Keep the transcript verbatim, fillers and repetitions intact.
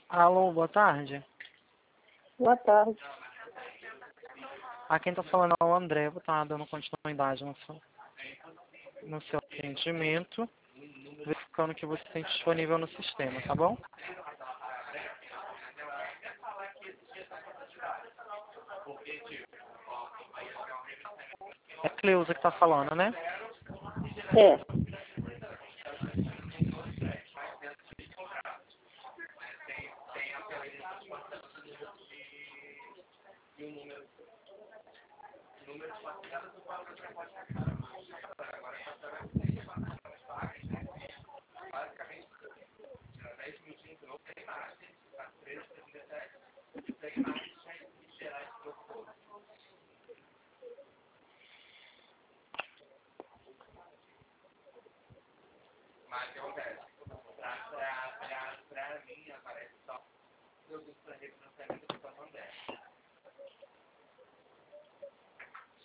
Alô, boa tarde. Boa tarde. A quem tá falando é o André, vou estar dando continuidade no seu, no seu atendimento, verificando que você tem disponível no sistema, tá bom? É a Cleusa que tá falando, né? É. Mas o que acontece? Pra, pra, pra, pra mim aparece só produtos para refinanciamento.